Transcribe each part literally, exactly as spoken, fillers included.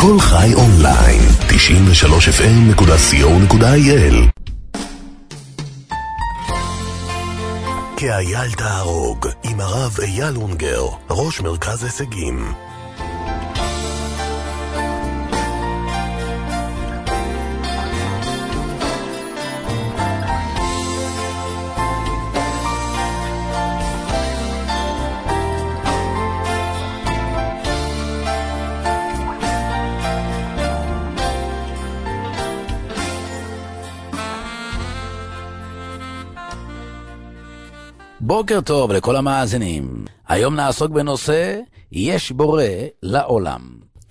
כל חי אונליין, תשעים ושלוש אף אם נקודה סי או נקודה איי אל. כאייל תהרוג, עם הרב אייל אונגר, ראש מרכז הישגים. בוקר טוב לכל המאזינים. היום נעסוק בנושא יש בורא לעולם.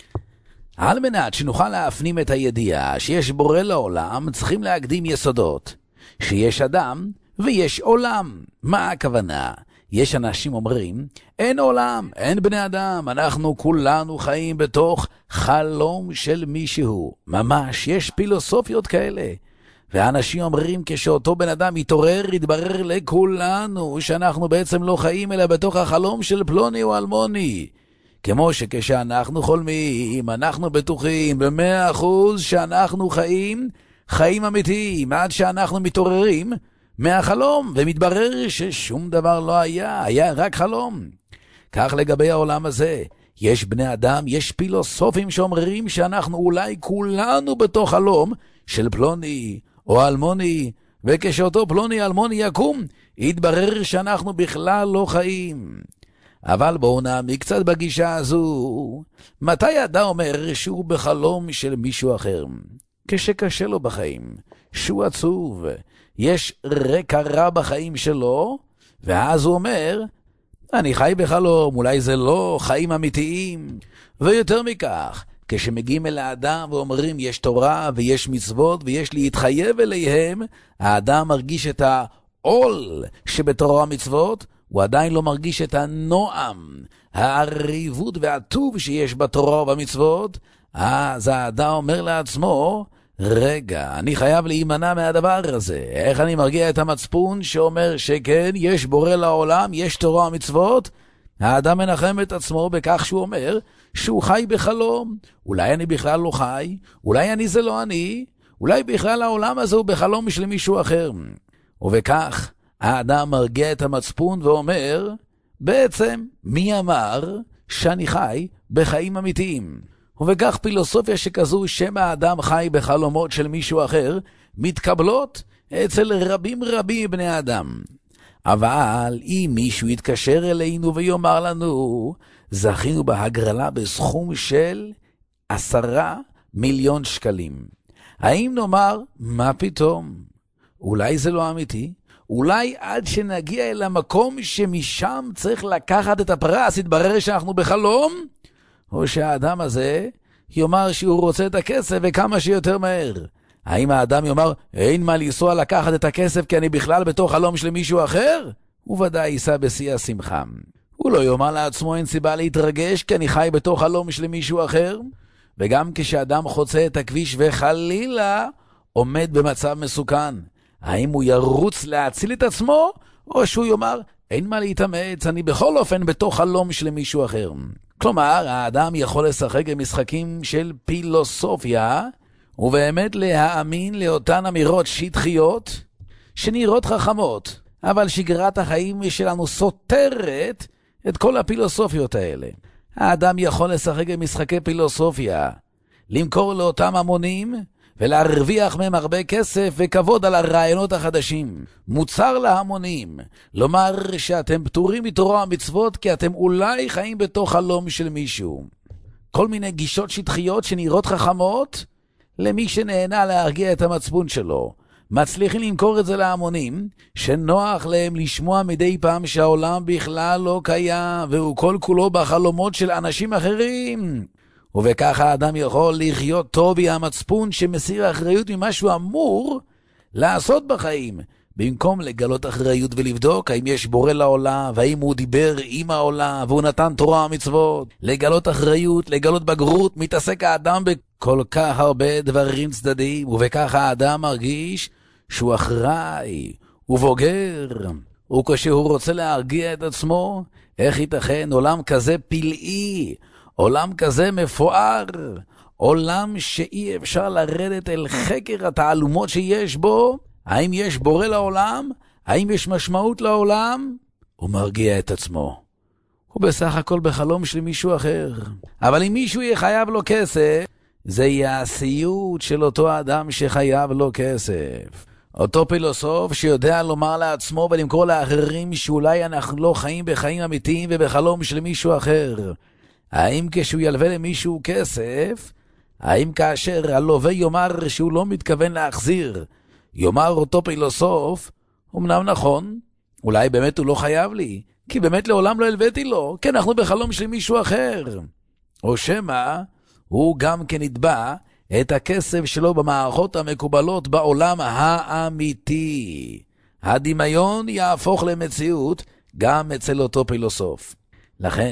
על מנת שנוכל להפנים את הידיעה שיש בורא לעולם, צריכים להקדים יסודות. שיש אדם ויש עולם. מה הכוונה? יש אנשים אומרים, אין עולם, אין בני אדם, אנחנו כולנו חיים בתוך חלום של מישהו. ממש, יש פילוסופיות כאלה. ואנשים אומרים כשאותו בן אדם יתעורר, יתברר לכולנו שאנחנו בעצם לא חיים אלא בתוך החלום של פלוני או אלמוני. כמו שכשאנחנו חולמים, אנחנו בטוחים במאה אחוז שאנחנו חיים, חיים אמיתיים, עד שאנחנו מתעוררים מהחלום, ומתברר ששום דבר לא היה, היה רק חלום. כך לגבי העולם הזה. יש בני אדם, יש פילוסופים שאומרים שאנחנו אולי כולנו בתוך חלום של פלוני או אלמוני, וכשאותו פלוני אלמוני יקום, יתברר שאנחנו בכלל לא חיים. אבל בואו נעמיק קצת בגישה הזו. מתי אדם אומר שהוא בחלום של מישהו אחר? כשקשה לו בחיים, שהוא עצוב, יש רקע רע בחיים שלו, ואז הוא אומר, אני חי בחלום, אולי זה לא חיים אמיתיים. ויותר מכך, כשמגיעים אל האדם ואומרים יש תורה ויש מצוות ויש להתחייב אליהם, האדם מרגיש את העול שבתורה ומצוות, הוא עדיין לא מרגיש את הנועם, העריבות והטוב שיש בתורה ובמצוות. אז האדם אומר לעצמו, רגע, אני חייב להימנע מהדבר הזה. איך אני מרגיע את המצפון שאומר שכן, יש בורא לעולם, יש תורה ומצוות? האדם מנחם את עצמו בכך שהוא אומר שהוא חי בחלום. אולי אני בכלל לא חי, אולי אני זה לא אני, אולי בכלל העולם הזה הוא בחלום של מישהו אחר. ובכך האדם מרגיע את המצפון ואומר, בעצם מי אמר שאני חי בחיים אמיתיים? ובכך פילוסופיה שכזו שם האדם חי בחלומות של מישהו אחר מתקבלות אצל רבים רבים בני האדם. אבל אם מישהו יתקשר אלינו ויאמר לנו, זכינו בהגרלה בסכום של עשרה מיליון שקלים. האם נאמר, מה פתאום? אולי זה לא אמיתי? אולי עד שנגיע אל המקום שמשם צריך לקחת את הפרס, יתברר שאנחנו בחלום? או שהאדם הזה יאמר שהוא רוצה את הכסף וכמה שיותר מהר? האם האדם יאמר, אין מה לנסוע לקחת את הכסף כי אני בכלל בתוך חלום של מישהו אחר? הוא ודאי ייסע בשיא השמחה. הוא לא יאמר לעצמו, אין סיבה להתרגש כי אני חי בתוך חלום של מישהו אחר. וגם כשאדם חוצה את הכביש וחלילה עומד במצב מסוכן, האם הוא ירוץ להציל את עצמו, או שהוא יאמר, אין מה להתאמץ, אני בכל אופן בתוך חלום של מישהו אחר? כלומר, האדם יכול לשחק במשחקים של פילוסופיה, ובאמת להאמין לאותן אמירות שטחיות שנראות חכמות, אבל שגרת החיים שלנו סותרת את כל הפילוסופיות האלה. האדם יכול לשחק במשחקי פילוסופיה, למכור לאותם המונים ולהרוויח מהם הרבה כסף וכבוד על הרעיונות החדשים. מוצר להמונים, לומר שאתם פטורים מתורה ומצוות כי אתם אולי חיים בתוך חלום של מישהו. כל מיני גישות שטחיות שנראות חכמות למי שנהנה להרגיע את המצפון שלו. מצליחים למכור את זה להמונים שנוח להם לשמוע מדי פעם שהעולם בכלל לא קיים והוא כל כולו בחלומות של אנשים אחרים. ובכך האדם יכול לחיות טוב מהמצפון שמסיר אחריות ממה שהוא אמור לעשות בחיים, במקום לגלות אחריות ולבדוק האם יש בורא לעולם והאם הוא דיבר עם העולם והוא נתן תורה ומצוות. לגלות אחריות, לגלות בגרות, מתעסק האדם בכל כך הרבה דברים צדדים, ובכך האדם מרגיש שהוא אחראי, הוא בוגר. וכשהוא רוצה להרגיע את עצמו, איך ייתכן עולם כזה פלאי, עולם כזה מפואר, עולם שאי אפשר לרדת אל חקר התעלומות שיש בו, האם יש בורא לעולם, האם יש משמעות לעולם, הוא מרגיע את עצמו. הוא בסך הכל בחלום של מישהו אחר. אבל אם מישהו יהיה חייב לו כסף, זה יהיה הסיוט של אותו אדם שחייב לו כסף. אותו פילוסוף שיודע לומר לעצמו ולמכור לאחרים שאולי אנחנו לא חיים בחיים אמיתיים ובחלום של מישהו אחר. האם כשהוא ילווה למישהו כסף, האם כאשר הלווה יאמר שהוא לא מתכוון להחזיר, יאמר אותו פילוסוף, אמנם נכון, אולי באמת הוא לא חייב לי, כי באמת לעולם לא הלוויתי לו, כי אנחנו בחלום של מישהו אחר. או שמה, הוא גם כן יתבע את הכסף שלו במערכות המקובלות בעולם האמיתי. הדמיון יהפוך למציאות גם אצל אותו פילוסוף. לכן,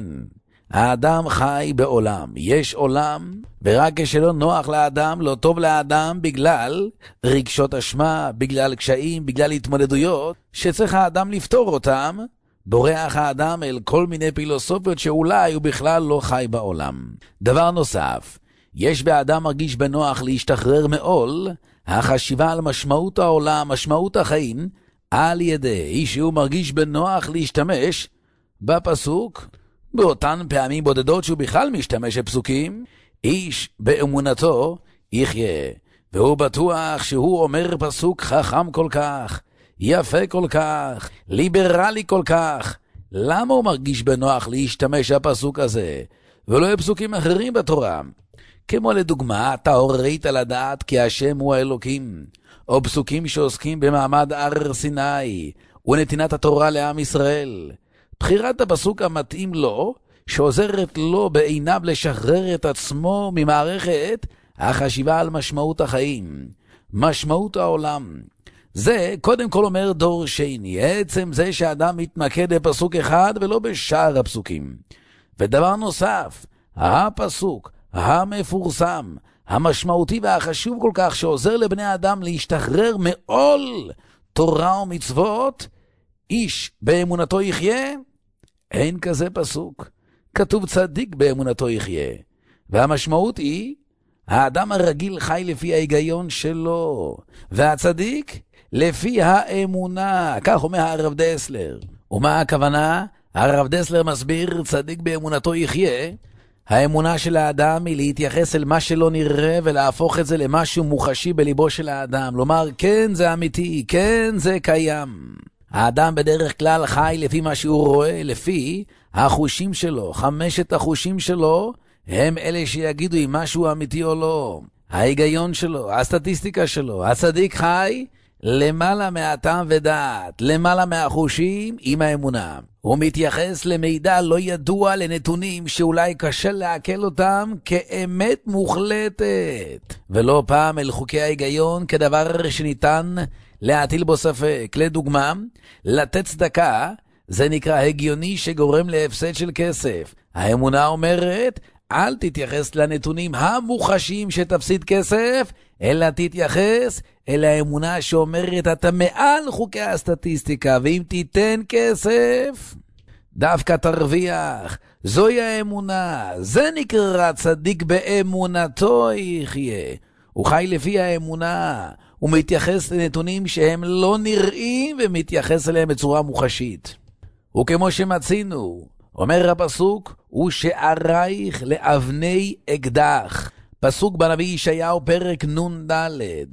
האדם חי בעולם. יש עולם, ורק כשלא נוח לאדם, לא טוב לאדם, בגלל רגשות אשמה, בגלל קשיים, בגלל התמודדויות, שצריך האדם לפתור אותם, בורח האדם אל כל מיני פילוסופיות שאולי הוא בכלל לא חי בעולם. דבר נוסף, יש באדם מרגיש בנוח להשתחרר מעול, החשיבה על משמעות העולם, משמעות החיים, על ידי שהוא מרגיש בנוח להשתמש בפסוק, באותן פעמים בודדות שהוא בכלל משתמש בפסוקים, איש באמונתו יחיה, והוא בטוח שהוא אומר פסוק חכם כל כך, יפה כל כך, ליברלי כל כך. למה הוא מרגיש בנוח להשתמש בפסוק הזה, ולא בפסוקים אחרים בתורה? כמו לדוגמה, טהורית על הדעת כי השם הוא האלוקים, או פסוקים שעוסקים במעמד הר סיני, ונתינת התורה לעם ישראל. בחירת הפסוק המתאים לו, שעוזרת לו בעיניו לשחרר את עצמו ממערכת החשיבה על משמעות החיים, משמעות העולם. זה קודם כל אומר דור שני, עצם זה שאדם מתמקד בפסוק אחד ולא בשאר הפסוקים. ודבר נוסף, הפסוק המפורסם, המשמעותי והחשוב כל כך שעוזר לבני אדם להשתחרר מעול תורה ומצוות, איש באמונתו יחיה, אין כזה פסוק. כתוב צדיק באמונתו יחיה. והמשמעות היא, האדם הרגיל חי לפי ההיגיון שלו, והצדיק לפי האמונה. כך אומר הרב דסלר. ומה הכוונה? הרב דסלר מסביר צדיק באמונתו יחיה. האמונה של האדם היא להתייחס אל מה שלא נראה ולהפוך את זה למשהו מוחשי בליבו של האדם. לומר, כן זה אמיתי, כן זה קיים. האדם בדרך כלל חי לפי מה שהוא רואה, לפי החושים שלו. חמשת החושים שלו הם אלה שיגידו אם משהו אמיתי או לא. ההיגיון שלו, הסטטיסטיקה שלו. הצדיק חי למעלה מהטעם ודעת, למעלה מהחושים עם האמונה. הוא מתייחס למידע לא ידוע, לנתונים שאולי קשה לעכל אותם כאמת מוחלטת, ולא פעם אל חוקי ההיגיון כדבר שניתן להטיל בו ספק. לדוגמה, לתת צדקה זה נקרא הגיוני שגורם להפסד של כסף. האמונה אומרת, אל תתייחס לנתונים המוחשיים שתפסיד כסף, אלא תתייחס אל האמונה שאומרת אתה מעל חוקי הסטטיסטיקה, ואם תיתן כסף דווקא תרוויח. זוהי האמונה. זה נקרא צדיק באמונתו יחיה. הוא חי לפי האמונה. הוא מתייחס לנתונים שהם לא נראים ומתייחס אליהם בצורה מוחשית. וכמו שמצינו, אומר הפסוק, הוא שערייך לאבני אקדח. פסוק בנביא ישעיהו פרק נון ד',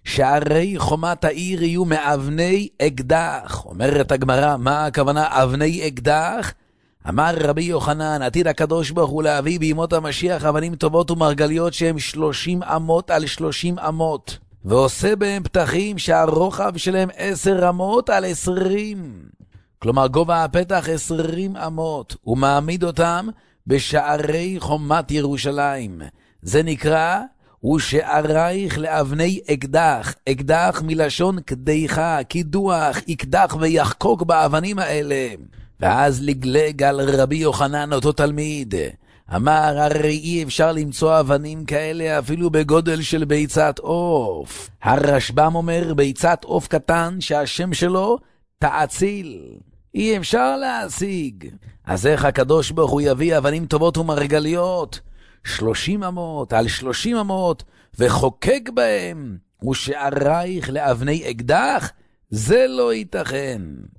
שערי חומת העיר יהיו מאבני אקדח. אומרת הגמרא, מה הכוונה אבני אקדח? אמר רבי יוחנן, עתיד הקדוש ברוך הוא להביא בימות המשיח אבנים טובות ומרגליות שהם שלושים אמות על שלושים אמות, ועושה בהם פתחים שהרוחב שלהם עשר אמות על עשרים. כלומר גובה הפתח עשרים אמות, ומעמיד אותם בשערי חומת ירושלים. זה נקרא, הוא שערייך לאבני אקדח. אקדח מלשון קדיחה, קידוח, יקדח ויחקוק באבנים האלה. ואז לגלג על רבי יוחנן אותו תלמיד. אמר, הרי אי אפשר למצוא אבנים כאלה אפילו בגודל של ביצת עוף. הרשב"ם אומר, ביצת עוף קטן שהשם שלו תעציל. אי אפשר להשיג. אז איך הקדוש ברוך הוא יביא אבנים טובות ומרגליות שלושים אמות על שלושים אמות, וחוקק בהם, ושערייך לאבני אקדח, זה לא ייתכן.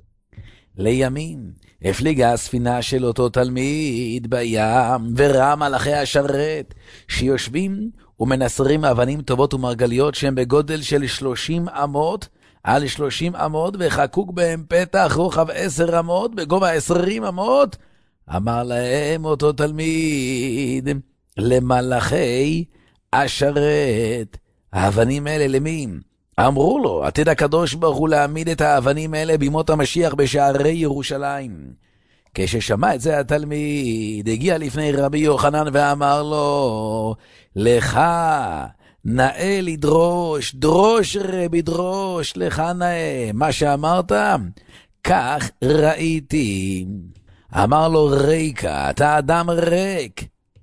לימים הפליגה הספינה של אותו תלמיד בים, וראה מלאכי השרת שיושבים ומנסרים אבנים טובות ומרגליות שהם בגודל של שלושים אמות על שלושים אמות, וחקוק בהם פתח רוחב עשר אמות בגובה עשרים אמות. אמר להם אותו תלמיד, למלאכי השרת, האבנים האלה למי? אמרו לו, עתיד הקדוש ברוך הוא להעמיד את האבנים האלה בימות המשיח בשערי ירושלים. כששמע את זה התלמיד, הגיע לפני רבי יוחנן ואמר לו, לך נאה לדרוש, דרוש רבי דרוש, לך נאה, מה שאמרת, כך ראיתי. אמר לו, ריקה, אתה אדם ריק.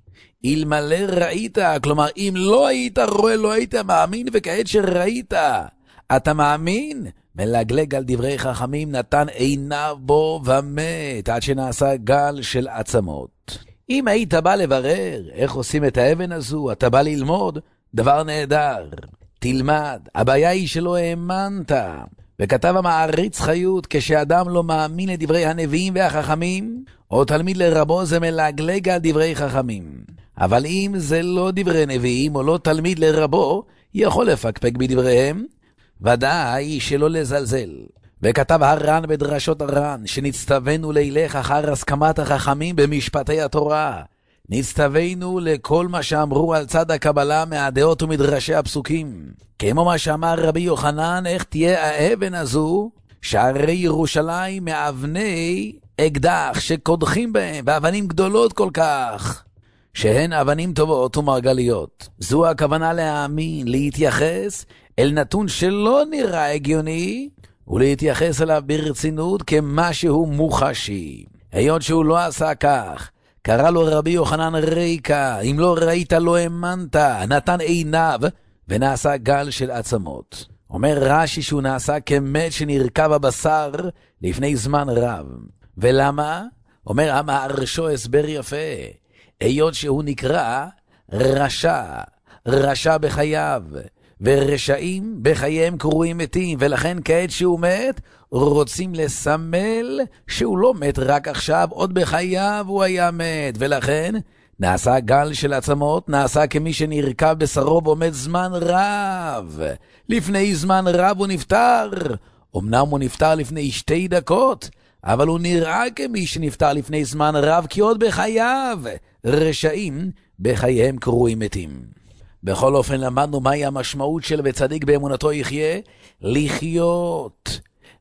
אלמלא ראית, כלומר, אם לא היית רואה, לא היית מאמין, וכעת שראית, אתה מאמין? מלגלג על דברי חכמים, נתן עיניו בו ומת, עד שנעשה גל של עצמות. אם היית בא לברר איך עושים את האבן הזו, אתה בא ללמוד, דבר נהדר. תלמד, הבעיה היא שלא האמנת. וכתב המעריץ חיות, כשאדם לא מאמין לדברי הנביאים והחכמים, או תלמיד לרבו, זה מלגלג על דברי חכמים. אבל אם זה לא דברי נביאים או לא תלמיד לרבו, יכול לפקפק בדבריהם, ודאי שלא לזלזל. וכתב הר"ן בדרשות הר"ן, שנצטווינו לילך אחר הסכמת החכמים במשפטי התורה. נצטווינו לכל מה שאמרו על צד הקבלה מהדעות ומדרשי הפסוקים. כמו מה שאמר רבי יוחנן, איך תהיה האבן הזו, שערי ירושלים מאבני אקדח שקודחים בהם, ואבנים גדולות כל כך, שהן אבנים טובות ומרגליות. זו הכוונה להאמין, להתייחס אל נתון שלא נראה הגיוני, ולהתייחס אליו ברצינות כמשהו מוחשי. היות שהוא לא עשה כך, קרא לו רבי יוחנן ריקה, אם לא ראית לא האמנת, נתן עיניו ונעשה גל של עצמות. אומר רש"י שהוא נעשה כמת שנרכב הבשר לפני זמן רב. ולמה? אומר המהרשו הסבר יפה, היות שהוא נקרא רשע, רשע בחייו, ורשעים בחייהם קרויים מתים, ולכן כעת שהוא מת, רוצים לסמל שהוא לא מת רק עכשיו, עוד בחייו הוא היה מת, ולכן נעשה גל של עצמות, נעשה כמי שנרכב בשרו ועומד זמן רב. לפני זמן רב הוא נפטר, אמנם הוא נפטר לפני שתי דקות, אבל הוא נראה כמי שנפטר לפני זמן רב, כי עוד בחייו, רשעים בחייהם קרויים מתים. בכל אופן למדנו מהי המשמעות של וצדיק באמונתו יחיה, לחיות,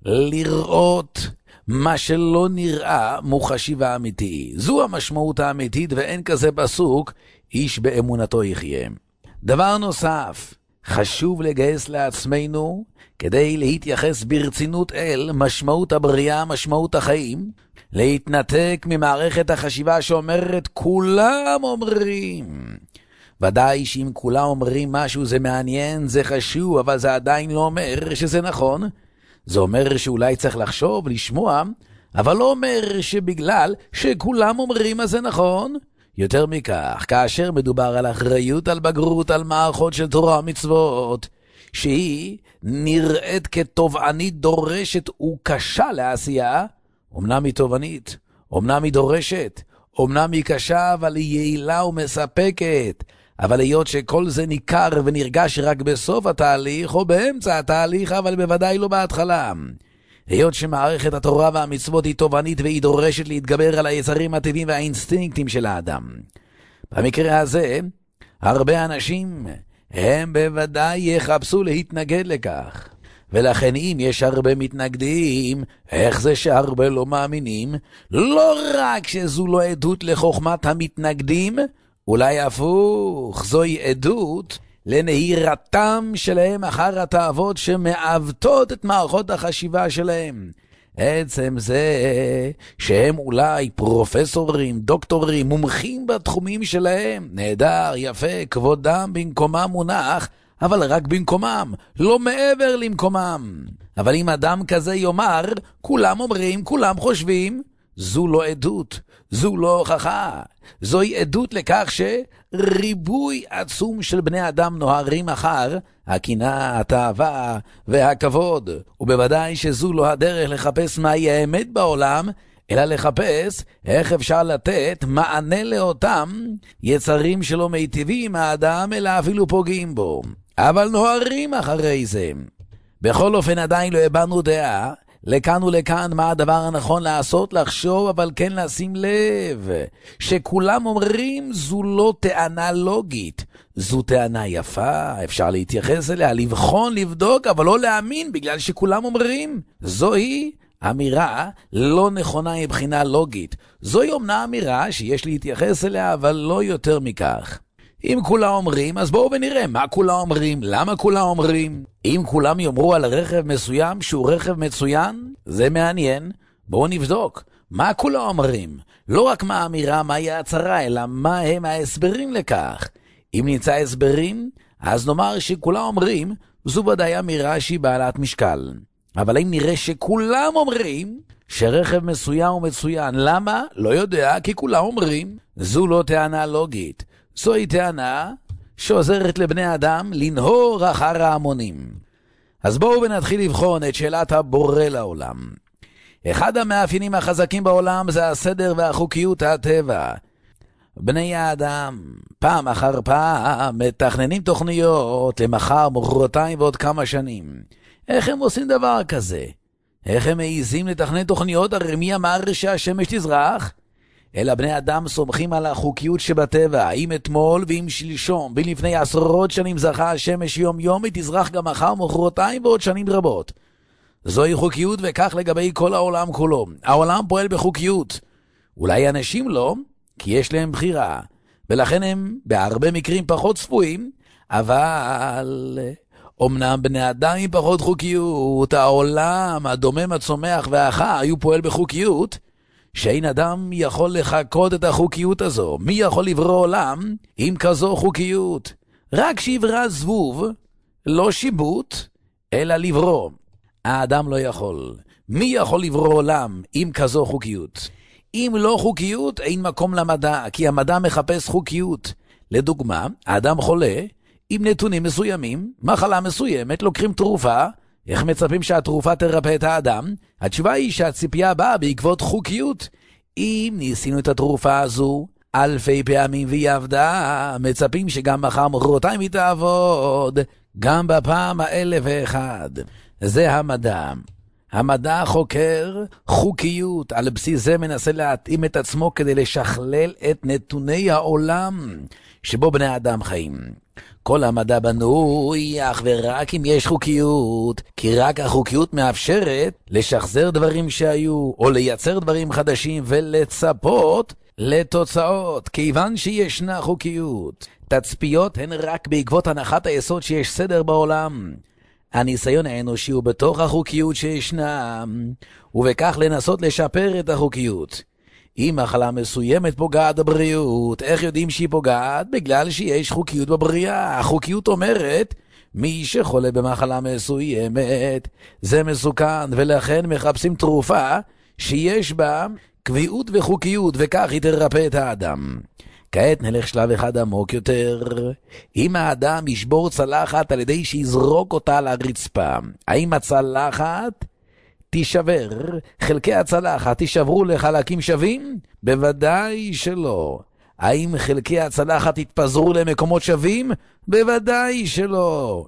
לראות מה שלא נראה מוחשי ואמיתי. זו המשמעות האמיתית, ואין כזה פסוק, איש באמונתו יחיה. דבר נוסף, חשוב לגייס לעצמנו, כדי להתייחס ברצינות אל משמעות הבריאה, משמעות החיים, להתנתק ממערכת החשיבה שאומרת כולם אומרים. ודאי שאם כולם אומרים משהו זה מעניין, זה חשוב, אבל זה עדיין לא אומר שזה נכון. זה אומר שאולי צריך לחשוב, לשמוע, אבל לא אומר שבגלל שכולם אומרים אז זה נכון. יותר מכך, כאשר מדובר על אחריות, על בגרות, על מערכות של תורה ומצוות, שהיא נראית כתובענית דורשת וקשה לעשייה, אמנם היא תובענית, אמנם היא דורשת, אמנם היא קשה, אבל היא יעילה ומספקת. אבל היות שכל זה ניכר ונרגש רק בסוף התהליך או באמצע התהליך, אבל בוודאי לא בהתחלה. היות שמערכת התורה והמצוות היא תובענית והיא דורשת להתגבר על היצרים הטבעיים והאינסטינקטים של האדם. במקרה הזה, הרבה אנשים הם בוודאי יחפשו להתנגד לכך. ולכן אם יש הרבה מתנגדים, איך זה שהרבה לא מאמינים? לא רק שזו לא עדות לחוכמת המתנגדים, אולי הפוך, זוהי עדות לנהירתם שלהם אחר התאוות שמעוותות את מערכות החשיבה שלהם. עצם זה שהם אולי פרופסורים, דוקטורים, מומחים בתחומים שלהם, נהדר, יפה, כבודם במקומם מונח, אבל רק במקומם, לא מעבר למקומם. אבל אם אדם כזה יאמר, כולם אומרים, כולם חושבים, זו לא עדות, זו לא הוכחה, זוהי עדות לכך שריבוי עצום של בני אדם נוהרים אחר הקנאה, התאווה והכבוד, ובוודאי שזו לא הדרך לחפש מהי האמת בעולם, אלא לחפש איך אפשר לתת מענה לאותם יצרים שלא מיטיבים עם האדם, אלא אפילו פוגעים בו. אבל נוהרים אחרי זה. בכל אופן עדיין לא הבנו דעה, לכאן ולכאן מה הדבר הנכון לעשות, לחשוב, אבל כן לשים לב, שכולם אומרים זו לא טענה לוגית, זו טענה יפה, אפשר להתייחס אליה, לבחון, לבדוק, אבל לא להאמין בגלל שכולם אומרים. זוהי אמירה לא נכונה מבחינה לוגית. זוהי אומנה אמירה שיש להתייחס אליה, אבל לא יותר מכך. אם כולם אומרים, אז בואו ונראה מה כולם אומרים, למה כולם אומרים. אם כולם יאמרו על רכב מסוים שהוא רכב מצוין, זה מעניין. בואו נבדוק מה כולם אומרים. לא רק מה האמירה, מה היא ההצהרה, אלא מה הם ההסברים לכך. אם נמצא הסברים, אז נאמר שכולם אומרים, זו ודאי אמירה שהיא בעלת משקל. אבל אם נראה שכולם אומרים שרכב מסוים הוא מצוין, למה? לא יודע, כי כולם אומרים. זו לא טענה לוגית. זוהי טענה שעוזרת לבני אדם לנהור אחר ההמונים. אז בואו ונתחיל לבחון את שאלת הבורא לעולם. אחד המאפיינים החזקים בעולם זה הסדר והחוקיות הטבע. בני האדם פעם אחר פעם מתכננים תוכניות למחר, מחרתיים ועוד כמה שנים. איך הם עושים דבר כזה? איך הם מעיזים לתכנן תוכניות? הרי מי אמר שהשמש תזרח? אלא בני אדם סומכים על החוקיות שבטבע. אם אתמול ואם שלשום ואם לפני עשרות שנים זרחה השמש יום יום, היא תזרח גם מחר, מחרתיים ועוד שנים רבות. זוהי חוקיות, וכך לגבי כל העולם כולו. העולם פועל בחוקיות. אולי אנשים לא, כי יש להם בחירה, ולכן הם בהרבה מקרים פחות צפויים, אבל אמנם בני אדם עם פחות חוקיות, העולם, הדומם, הצומח והחי הוא פועל בחוקיות, שאין אדם יכול לחכות את החוקיות הזו. מי יכול לברוא עולם עם כזו חוקיות? רק שיברא זבוב, לא שיבוט, אלא לברוא. האדם לא יכול. מי יכול לברוא עולם עם כזו חוקיות? אם לא חוקיות, אין מקום למדע, כי המדע מחפש חוקיות. לדוגמה, האדם חולה עם נתונים מסוימים, מחלה מסוימת, לוקחים תרופה, איך מצפים שהתרופה תרפא את האדם? התשובה היא שהציפייה באה בעקבות חוקיות. אם ניסינו את התרופה הזו אלפי פעמים והיא עבדה, מצפים שגם מחר מחרתיים היא תעבוד, גם בפעם האלף ואחד. זה המדע. המדע חוקר חוקיות, על בסיס זה מנסה להתאים את עצמו כדי לשכלל את נתוני העולם שבו בני אדם חיים. כל המדע בנוי אך ורק אם יש חוקיות, כי רק החוקיות מאפשרת לשחזר דברים שהיו, או לייצר דברים חדשים ולצפות לתוצאות, כיוון שישנה חוקיות. תצפיות הן רק בעקבות הנחת היסוד שיש סדר בעולם. הניסיון האנושי הוא בתוך החוקיות שישנה, ובכך לנסות לשפר את החוקיות. אם מחלה מסוימת פוגעת בבריאות, איך יודעים שהיא פוגעת? בגלל שיש חוקיות בבריאה. החוקיות אומרת, מי שחולה במחלה מסוימת, זה מסוכן, ולכן מחפשים תרופה שיש בה קביעות וחוקיות, וכך היא תרפא את האדם. כעת נלך שלב אחד עמוק יותר. אם האדם ישבור צלחת על ידי שיזרוק אותה על הרצפה, האם הצלחת תישבר? חלקי הצלחת תישברו לחלקים שווים? בוודאי שלא. האם חלקי הצלחת יתפזרו למקומות שווים? בוודאי שלא.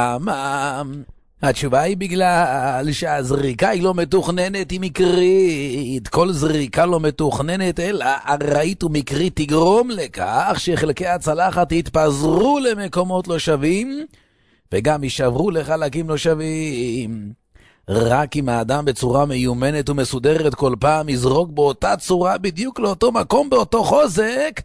למה? התשובה היא בגלל שהזריקה היא לא מתוכננת, היא מקרית. כל זריקה לא מתוכננת אלא ארעית ומקרית תגרום לכך שחלקי הצלחת יתפזרו למקומות לא שווים וגם יישברו לחלקים לא שווים. רק אם האדם בצורה מיומנת ומסודרת כל פעם יזרוק באותה צורה בדיוק לאותו מקום באותו חוזק,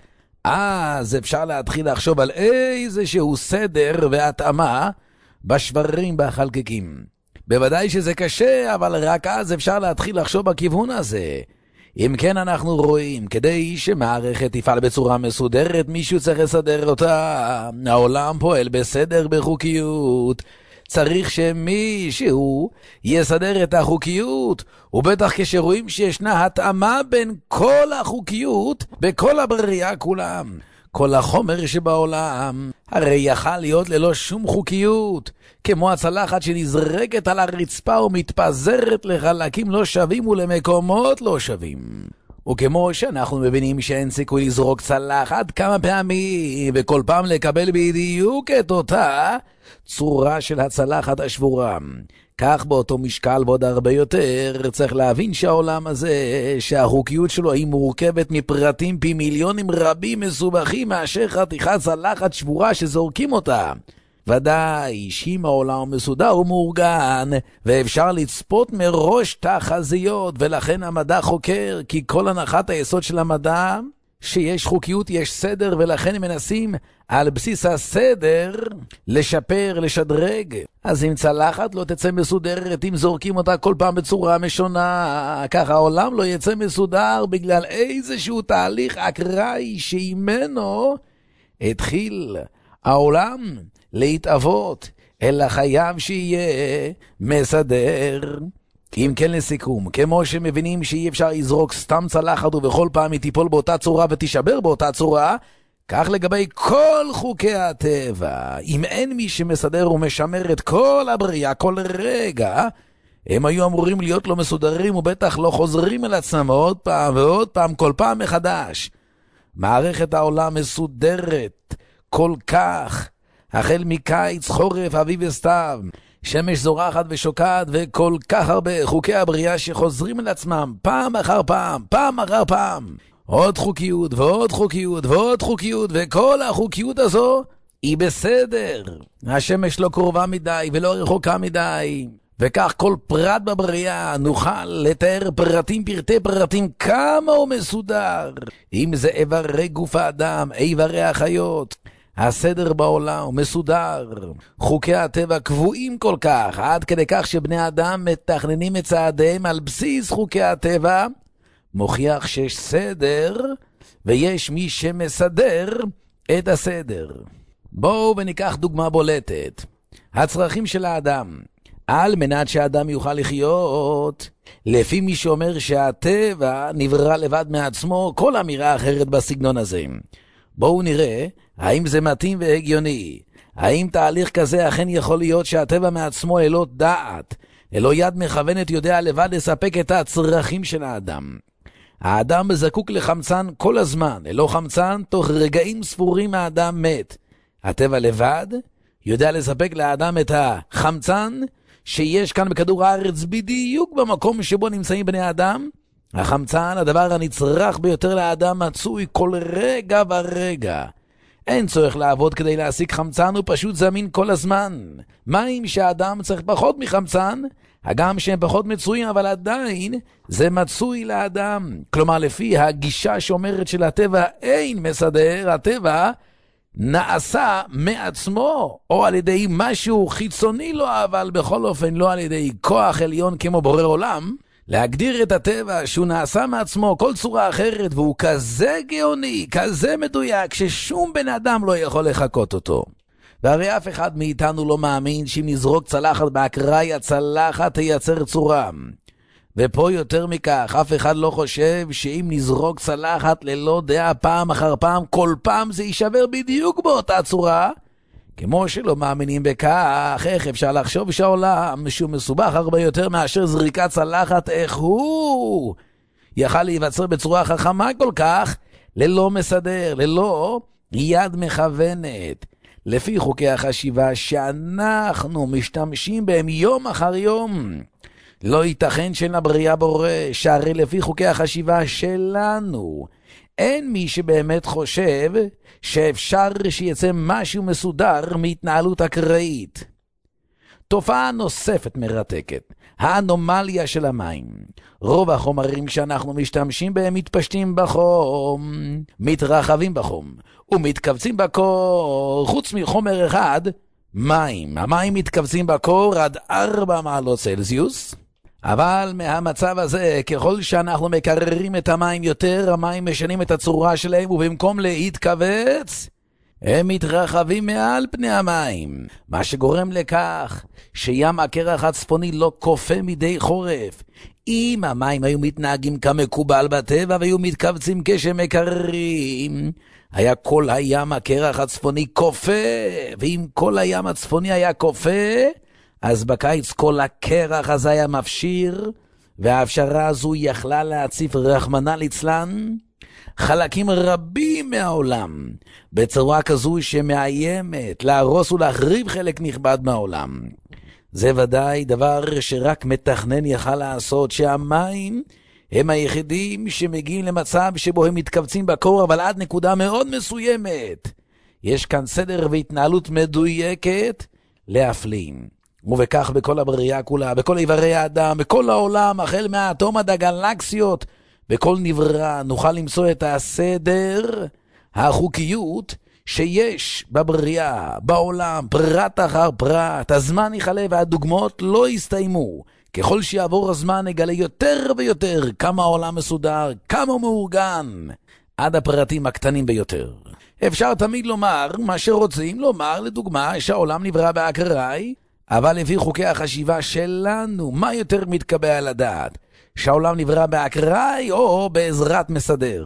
אז אפשר להתחיל לחשוב על איזשהו סדר והתאמה בשברים בחלקיקים. בוודאי שזה קשה, אבל רק אז אפשר להתחיל לחשוב בכיוון הזה. אם כן, אנחנו רואים, כדי שמערכת תפעל בצורה מסודרת, מישהו צריך לסדר אותה. העולם פועל בסדר, בחוקיות. צריך שמישהו יסדר את החוקיות, ובטח כשרואים שישנה התאמה בין כל החוקיות בכל הבריאה כולם. כל החומר שבעולם הרי יכל להיות ללא שום חוקיות, כמו הצלחת שנזרקת על הרצפה ומתפזרת לחלקים לא שווים ולמקומות לא שווים. וכמו שאנחנו מבינים שאין סיכוי לזרוק צלחת כמה פעמים וכל פעם לקבל בדיוק את אותה צורה של הצלחת השבורה, כך באותו משקל ועוד הרבה יותר צריך להבין שהעולם הזה, שהחוקיות שלו היא מורכבת מפרטים פי מיליונים רבים מסובכים מאשר חתיכת צלחת שבורה שזורקים אותה. ודאי שאם העולם מסודר ומאורגן ואפשר לצפות מראש תחזיות, ולכן המדע חוקר, כי כל הנחת היסוד של המדע שיש חוקיות, יש סדר, ולכן הם מנסים על בסיס הסדר לשפר, לשדרג. אז אם צלחת לא תצא מסודרת, אם זורקים אותה כל פעם בצורה משונה, ככה העולם לא יצא מסודר בגלל איזשהו תהליך אקראי שממנו התחיל העולם להתאבות, אלא חייב שיהיה מסדר. אם כן, לסיכום, כמו שמבינים שאי אפשר לזרוק סתם צלחת ובכל פעם היא תיפול באותה צורה ותישבר באותה צורה, כך לגבי כל חוקי הטבע. אם אין מי שמסדר ומשמר את כל הבריאה כל רגע, הם היו אמורים להיות לא מסודרים ובטח לא חוזרים על עצמם עוד פעם ועוד פעם, כל פעם מחדש. מערכת העולם מסודרת כל כך, החל מקיץ, חורף, אביב וסתיו, שמש זורחת ושוקעת, וכל כך הרבה חוקי הבריאה שחוזרים על עצמם פעם אחר פעם, פעם אחר פעם. עוד חוקיות ועוד חוקיות ועוד חוקיות, וכל החוקיות הזו היא בסדר. השמש לא קרובה מדי ולא רחוקה מדי, וכך כל פרט בבריאה נוכל לתאר פרטים פרטי פרטים כמה הוא מסודר. אם זה איברי גוף האדם, איברי החיות, הסדר בעולם הוא מסודר. חוקי הטבע קבועים כל כך, עד כדי כך שבני אדם מתכננים את צעדיהם על בסיס חוקי הטבע. מוכיח שיש סדר ויש מי שמסדר את הסדר. בואו וניקח דוגמה בולטת. הצרכים של האדם. על מנת שהאדם יוכל לחיות, לפי מי שאומר שהטבע נברא לבד מעצמו, כל אמירה אחרת בסגנון הזה. בואו נראה האם זה מתאים והגיוני. האם תהליך כזה אכן יכול להיות שהטבע מעצמו ללא דעת, ללא יד מכוונת, יודע לבד לספק את הצרכים של האדם. האדם זקוק לחמצן כל הזמן, ללא חמצן תוך רגעים ספורים האדם מת. הטבע לבד יודע לספק לאדם את החמצן שיש כאן בכדור הארץ בדיוק במקום שבו נמצאים בני אדם. החמצן, הדבר הנצרך ביותר לאדם, מצוי כל רגע ורגע. אין צורך לעבוד כדי להשיג חמצן, הוא פשוט זמין כל הזמן. מים שהאדם צריך פחות מחמצן, הגם שהם פחות מצויים, אבל עדיין זה מצוי לאדם. כלומר, לפי הגישה שאומרת של הטבע אין מסדר, הטבע נעשה מעצמו, או על ידי משהו חיצוני לו, אבל בכל אופן לא על ידי כוח עליון כמו בורא עולם. להגדיר את הטבע שהוא נעשה מעצמו כל צורה אחרת, והוא כזה גאוני, כזה מדויק, ששום בן אדם לא יכול לחכות אותו. והרי אף אחד מאיתנו לא מאמין שאם נזרוק צלחת באקראי, הצלחת תייצר צורה. ופה יותר מכך, אף אחד לא חושב שאם נזרוק צלחת ללא דעה פעם אחר פעם, כל פעם זה יישבר בדיוק באותה צורה. כמו שלא מאמינים בכך, איך אפשר לחשוב שהעולם שהוא מסובך הרבה יותר מאשר זריקת צלחת, איך הוא יכל להיווצר בצורה חכמה כל כך, ללא מסדר, ללא יד מכוונת. לפי חוקי החשיבה שאנחנו משתמשים בהם יום אחר יום, לא ייתכן שאין לבריאה בורא, שהרי לפי חוקי החשיבה שלנו, אין מי שבאמת חושב שאפשר שיצא משהו מסודר מהתנהלות אקראית. תופעה נוספת מרתקת, האנומליה של המים. רוב החומרים שאנחנו משתמשים בהם מתפשטים בחום, מתרחבים בחום, ומתכווצים בקור, חוץ מחומר אחד, מים. המים מתכווצים בקור עד ארבע מעלות צלזיוס, אבל מהמצב הזה, ככל שאנחנו מקררים את המים יותר, המים משנים את הצורה שלהם, ובמקום להתכווץ, הם מתרחבים מעל פני המים, מה שגורם לכך שים הקרח הצפוני לא קופא מדי חורף. אם המים היו מתנהגים כמקובל בטבע והיו מתכווצים כשמקררים, היה כל הים הקרח הצפוני קופא, ואם כל הים הצפוני היה קופא, אז בקיץ כל הקרח הזה היה מפשיר, וההפשרה הזו יכלה להציף רחמנא ליצלן חלקים רבים מהעולם, בצורה כזו שמאיימת להרוס ולהחריב חלק נכבד מהעולם. זה ודאי דבר שרק מתכנן יכל לעשות, שהמים הם היחידים שמגיעים למצב שבו הם מתכווצים בקור, אבל עד נקודה מאוד מסוימת. יש כאן סדר והתנהלות מדויקת להפלים. ובכך בכל הבריאה כולה, בכל איברי האדם, בכל העולם, החל מהאטום עד הגלקסיות, בכל נברא נוכל למצוא את הסדר, החוקיות שיש בבריאה, בעולם, פרט אחר פרט. הזמן יחלה והדוגמאות לא יסתיימו. ככל שיעבור הזמן נגלה יותר ויותר כמה העולם מסודר, כמה הוא מאורגן, עד הפרטים הקטנים ביותר. אפשר תמיד לומר מה שרוצים לומר, לדוגמה שהעולם נברא באקראי, אבל לפי חוקי החשיבה שלנו, מה יותר מתקבע על הדעת? שהעולם נברא באקראי או בעזרת מסדר?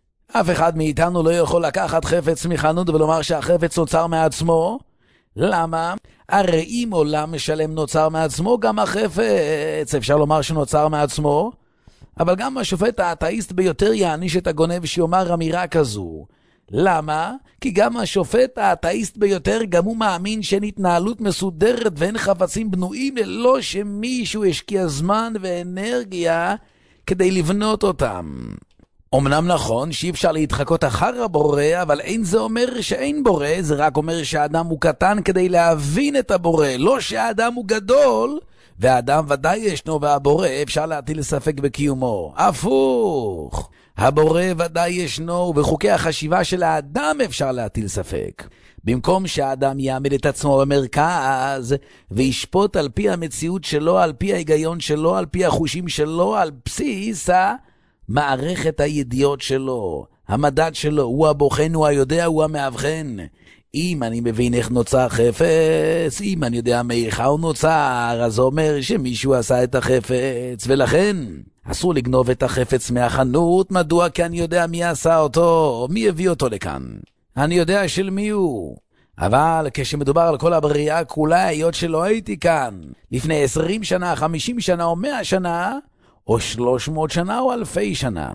אף אחד מאיתנו לא יכול לקחת חפץ מחנות ולומר שהחפץ נוצר מעצמו. למה? הרי אם עולם שלם נוצר מעצמו, גם החפץ אפשר לומר שנוצר מעצמו. אבל גם השופט האתאיסט ביותר יעניש את הגונב שיאמר אמירה כזו. למה? כי גם השופט האתאיסט ביותר, גם הוא מאמין שאין התנהלות מסודרת ואין חפצים בנויים ללא שמישהו השקיע זמן ואנרגיה כדי לבנות אותם. אמנם נכון שאי אפשר להתחקות אחר הבורא, אבל אין זה אומר שאין בורא, זה רק אומר שהאדם הוא קטן כדי להבין את הבורא, לא שהאדם הוא גדול, והאדם ודאי ישנו והבורא אפשר להטיל ספק בקיומו. הפוך, הבורא ודאי ישנו, ובחוקי החשיבה של האדם אפשר להטיל ספק. במקום שהאדם יעמיד את עצמו במרכז וישפוט על פי המציאות שלו, על פי ההיגיון שלו, על פי החושים שלו, על בסיס מערכת הידיעות שלו, המדד שלו, הוא הבוחן, הוא היודע, הוא המאבחן. אם אני מבין איך נוצר חפץ, אם אני יודע מאיך הוא נוצר, אז זה אומר שמישהו עשה את החפץ, ולכן אסור לגנוב את החפץ מהחנות. מדוע? כי אני יודע מי עשה אותו, מי הביא אותו לכאן. אני יודע של מי הוא. אבל כשמדובר על כל הבריאה כולה, היות שלא הייתי כאן לפני עשרים שנה, חמישים שנה או מאה שנה, או שלוש מאות שנה או אלפי שנה,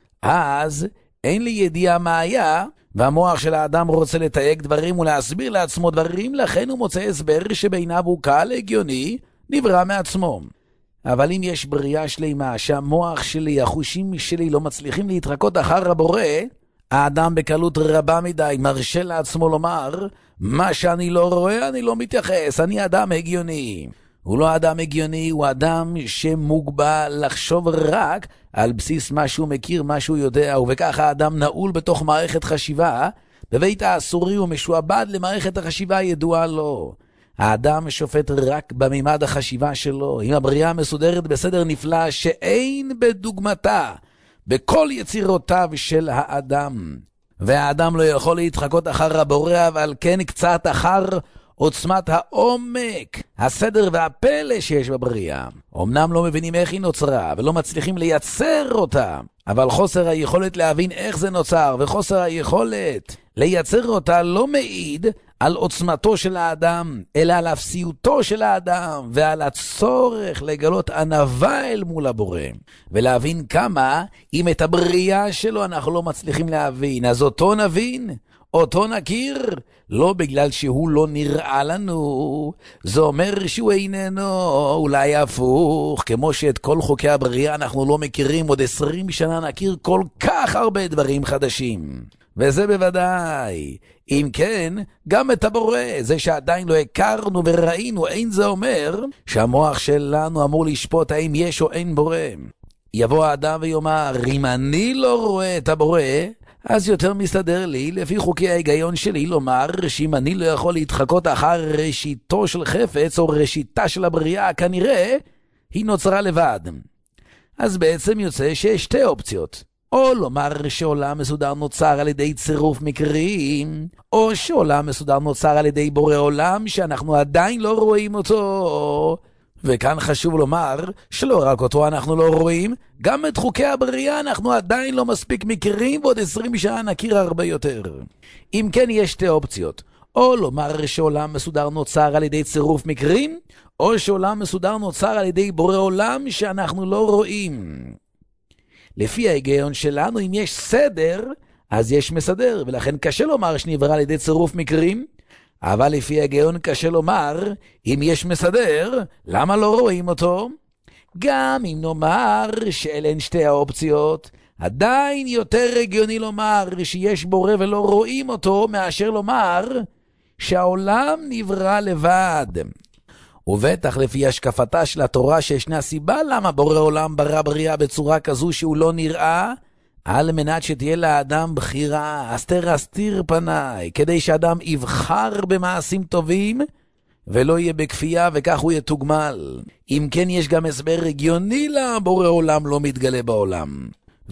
אז אין לי ידיעה מה היה, והמוח של האדם רוצה לתייג דברים ולהסביר לעצמו דברים, לכן הוא מוצא הסבר שבעיניו הוא קל, הגיוני, נברא מעצמו. אבל אם יש בריאה שלמה שהמוח שלי, החושים שלי לא מצליחים להתחקות אחר הבורא, האדם בקלות רבה מדי מרשה לעצמו לומר, מה שאני לא רואה אני לא מתייחס, אני אדם הגיוני. הוא לא אדם הגיוני, הוא אדם שמוגבל לחשוב רק על בסיס מה שהוא מכיר, מה שהוא יודע, ובכך האדם נעול בתוך מערכת חשיבה, בבית האסורי ומשועבד למערכת החשיבה הידועה לו. האדם שופט רק בממד החשיבה שלו, עם הבריאה מסודרת בסדר נפלא שאין בדוגמתה בכל יצירותיו של האדם. והאדם לא יכול להתחקות אחר הבורא, אבל כן קצת אחר עוצמת העומק, הסדר והפלא שיש בבריאה. אמנם לא מבינים איך היא נוצרה ולא מצליחים לייצר אותה, אבל חוסר היכולת להבין איך זה נוצר וחוסר היכולת לייצר אותה לא מעיד על עוצמתו של האדם, אלא על אפסיותו של האדם ועל הצורך לגלות ענווה אל מול הבורא ולהבין כמה אם את הבריאה שלו אנחנו לא מצליחים להבין, אז אותו נבין, אותו נכיר, לא בגלל שהוא לא נראה לנו, זה אומר שהוא איננו, אולי הפוך, כמו שאת כל חוקי הבריאה אנחנו לא מכירים, עוד עשרים שנה נכיר כל כך הרבה דברים חדשים. וזה בוודאי. אם כן, גם את הבורא, זה שעדיין לא הכרנו וראינו, אין זה אומר שהמוח שלנו אמור לשפוט האם יש או אין בורא. יבוא האדם ויאמר, אם אני לא רואה את הבורא, אז יותר מסתדר לי, לפי חוקי ההיגיון שלי, לומר שאם אני לא יכול להתחקות אחר ראשיתו של חפץ או ראשיתה של הבריאה, כנראה היא נוצרה לבד. אז בעצם יוצא שיש שתי אופציות. או לומר שעולם מסודר נוצר על ידי צירוף מקרים, או שעולם מסודר נוצר על ידי בורא עולם שאנחנו עדיין לא רואים אותו. וכאן חשוב לומר שלא רק אותו אנחנו לא רואים, גם את חוקי הבריאה אנחנו עדיין לא מספיק מכירים, ועוד עשרים שעה נכיר הרבה יותר. אם כן, יש שתי אופציות, או לומר שעולם מסודר נוצר על ידי צירוף מקרים, או שעולם מסודר נוצר על ידי בורא עולם שאנחנו לא רואים. לפי ההיגיון שלנו, אם יש סדר, אז יש מסדר, ולכן קשה לומר שנברא על ידי צירוף מקרים, אבל לפי ההיגיון קשה לומר, אם יש מסדר, למה לא רואים אותו? גם אם נאמר שאלה הן שתי האופציות, עדיין יותר הגיוני לומר שיש בורא ולא רואים אותו, מאשר לומר שהעולם נברא לבד. ובטח לפי השקפתה של התורה שישנה סיבה למה בורא עולם ברא בריאה בצורה כזו שהוא לא נראה, על מנת שתהיה לאדם בחירה, אסתר אסתיר פניי, כדי שאדם יבחר במעשים טובים ולא יהיה בכפייה, וכך הוא יתוגמל. אם כן, יש גם הסבר הגיוני לבורא עולם לא מתגלה בעולם.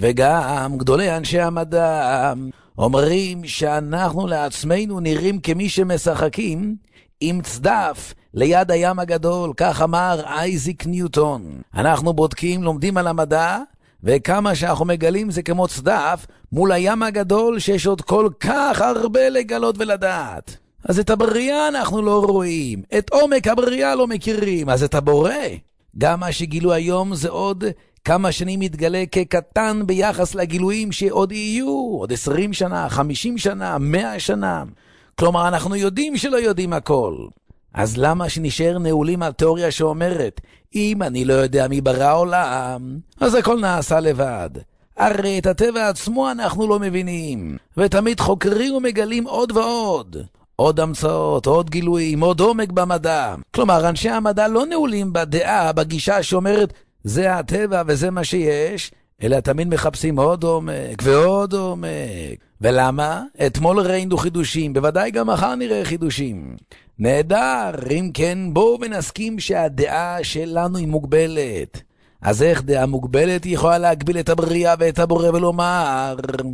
וגם גדולי אנשי המדע אומרים שאנחנו לעצמנו נראים כמי שמשחקים עם צדף ליד הים הגדול, כך אמר אייזיק ניוטון. אנחנו בודקים, לומדים על המדע, וכמה שאנחנו מגלים זה כמו צדף מול הים הגדול שיש עוד כל כך הרבה לגלות ולדעת. אז את הבריאה אנחנו לא רואים, את עומק הבריאה לא מכירים, אז את הבורא, גם מה שגילו היום זה עוד כמה שנים מתגלה כקטן ביחס לגילויים שעוד יהיו, עוד עשרים שנה, חמישים שנה, מאה שנה. כלומר, אנחנו יודעים שלא יודעים הכל. אז למה שנשאר נעולים על תיאוריה שאומרת, אם אני לא יודע מי ברא עולם, אז הכל נעשה לבד? הרי את הטבע עצמו אנחנו לא מבינים, ותמיד חוקרים ומגלים עוד ועוד. עוד המצאות, עוד גילויים, עוד עומק במדע. כלומר, אנשי המדע לא נעולים בדעה, בגישה שאומרת, זה הטבע וזה מה שיש, אלא תמיד מחפשים עוד עומק ועוד עומק. ולמה? אתמול ראינו חידושים, בוודאי גם מחר נראה חידושים. נהדר, אם כן בואו ונסכים שהדעה שלנו היא מוגבלת. אז איך דעה מוגבלת יכולה להגביל את הבריאה ואת הבורא ולומר,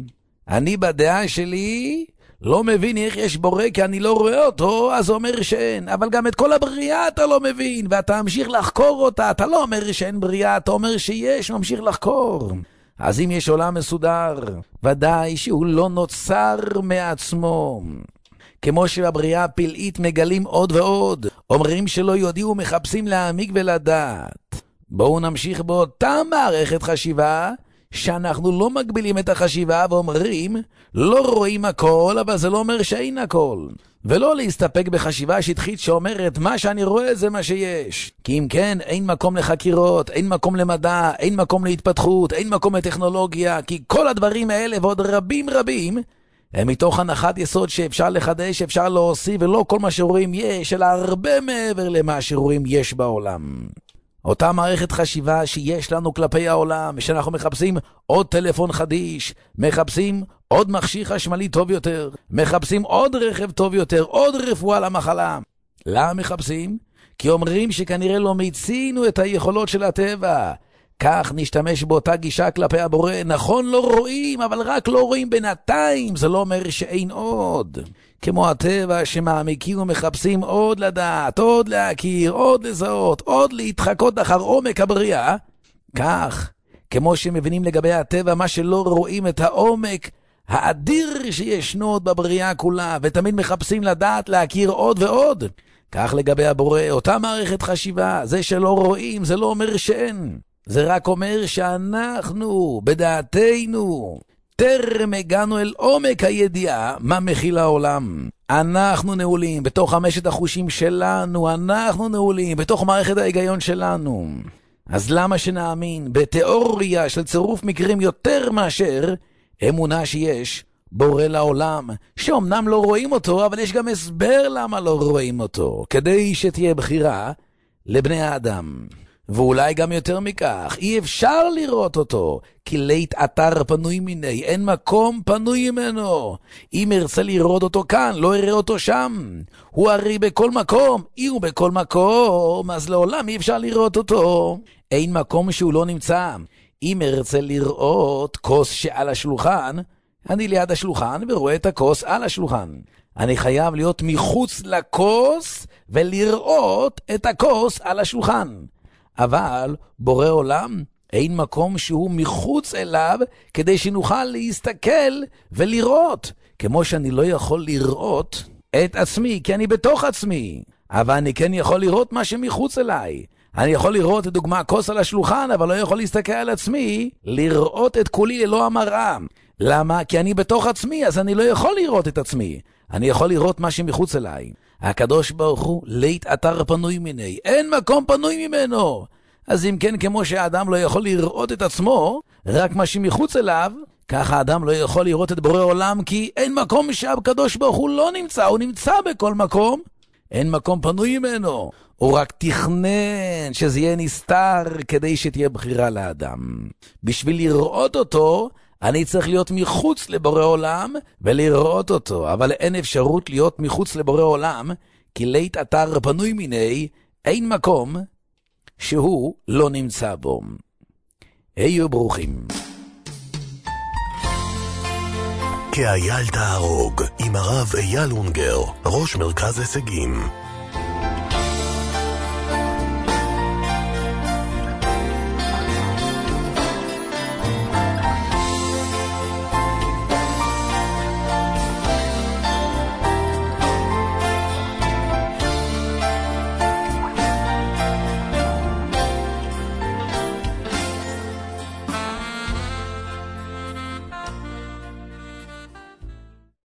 אני בדעה שלי לא מבין איך יש בורא כי אני לא רואה אותו, אז אומר שאין. אבל גם את כל הבריאה אתה לא מבין, ואתה ממשיך לחקור אותה. אתה לא אומר שאין בריאה, אתה אומר שיש, ממשיך לחקור. אז אם יש עולם מסודר, ודאי שהוא לא נוצר מעצמו. כמו שבבריאה הפלאית מגלים עוד ועוד, אומרים שלא יודעים ומחפשים להעמיק ולדעת. בואו נמשיך באותה מערכת חשיבה, שאנחנו לא מגבילים את החשיבה ואומרים, לא רואים הכל, אבל זה לא אומר שאין הכל. ולא להסתפק בחשיבה שטחית שאומרת, מה שאני רואה זה מה שיש. כי אם כן, אין מקום לחקירות, אין מקום למדע, אין מקום להתפתחות, אין מקום לטכנולוגיה, כי כל הדברים האלה ועוד רבים רבים, הם מתוך הנחת יסוד שאפשר לחדש, אפשר להוסיף, ולא כל מה שרואים יש, אלא הרבה מעבר למה שרואים יש בעולם. אותה מערכת חשיבה שיש לנו כלפי העולם, שאנחנו מחפשים עוד טלפון חדיש, מחפשים עוד מכשיר חשמלי טוב יותר, מחפשים עוד רכב טוב יותר, עוד רפואה למחלה. למה מחפשים? כי אומרים שכנראה לא מיצינו את היכולות של הטבע. כך נשתמש באותה גישה כלפי הבורא. נכון, לא רואים, אבל רק לא רואים בינתיים, זה לא אומר שאין עוד. כמו הטבע שמעמיקים ומחפשים עוד לדעת, עוד להכיר, עוד לזהות, עוד להתחקות אחר עומק הבריאה, כך, כמו שמבינים לגבי הטבע מה שלא רואים את העומק האדיר שישנו עוד בבריאה כולה, ותמיד מחפשים לדעת, להכיר עוד ועוד, כך לגבי הבורא, אותה מערכת חשיבה, זה שלא רואים, זה לא אומר שאין. זה רק אומר שאנחנו, בדעתנו, טרם הגענו אל עומק הידיעה מה מכיל העולם. אנחנו נעולים בתוך חמשת החושים שלנו, אנחנו נעולים בתוך מערכת ההיגיון שלנו. אז למה שנאמין בתיאוריה של צירוף מקרים יותר מאשר אמונה שיש בורא לעולם, שאומנם לא רואים אותו, אבל יש גם הסבר למה לא רואים אותו, כדי שתהיה בחירה לבני האדם. ואולי גם יותר מכך, אי אפשר לראות אותו, כי לית אתר פנוי מיני, אין מקום פנוי ממנו. אם ארצה לראות אותו כאן, לא אראה אותו שם. הוא הרי בכל מקום, אי הוא בכל מקום, אז לעולם אי אפשר לראות אותו. אין מקום שהוא לא נמצא. אם ארצה לראות כוס שעל השולחן, אני ליד השולחן ורואה את הכוס על השולחן. אני חייב להיות מחוץ לכוס ולראות את הכוס על השולחן. אבל בורא עולם, אין מקום שהוא מחוץ אליו כדי שנוכל להסתכל ולראות. כמו שאני לא יכול לראות את עצמי, כי אני בתוך עצמי. אבל אני כן יכול לראות מה שמחוץ אליי. אני יכול לראות, לדוגמה, כוס על השולחן, אבל לא יכול להסתכל על עצמי, לראות את כולי ללא המראה. למה? כי אני בתוך עצמי, אז אני לא יכול לראות את עצמי. אני יכול לראות מה שמחוץ אליי. הקדוש ברוך הוא, לית אתר פנוי מיני. אין מקום פנוי ממנו. אז אם כן, כמו שהאדם לא יכול לראות את עצמו, רק מה שמחוץ אליו, ככה האדם לא יכול לראות את בורא עולם, כי אין מקום שהקדוש ברוך הוא לא נמצא, הוא נמצא בכל מקום. אין מקום פנוי ממנו. הוא רק תכנן שזה יהיה נסתר כדי שתהיה בחירה לאדם. בשביל לראות אותו, אני צריך להיות מחוץ לבורא עולם ולראות אותו, אבל אין אפשרות להיות מחוץ לבורא עולם, כי לית אתר פנוי מיני, אין מקום שהוא לא נמצא בו. היו ברוכים. כאייל תהרוג עם הרב אייל אונגר, ראש מרכז הישגים.